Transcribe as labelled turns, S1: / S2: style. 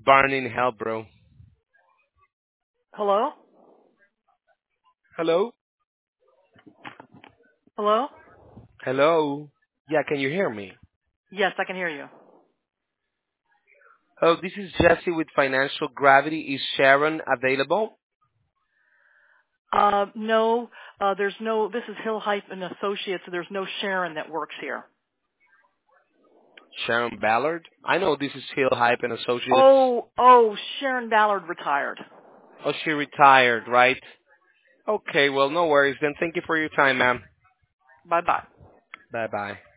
S1: burning hell, bro.
S2: Hello?
S1: Hello?
S2: Hello?
S1: Hello? Yeah, can you hear me?
S2: Yes, I can hear you.
S1: Oh, this is Jesse with Financial Gravity. Is Sharon available?
S2: No, there's no, this is Hill Hype and Associates, so there's no Sharon that works here.
S1: Sharon Ballard? I know this is Hill Hype and Associates.
S2: Oh, Sharon Ballard retired.
S1: Oh, she retired, right? Okay, well, no worries then. Thank you for your time, ma'am.
S2: Bye-bye.
S1: Bye-bye.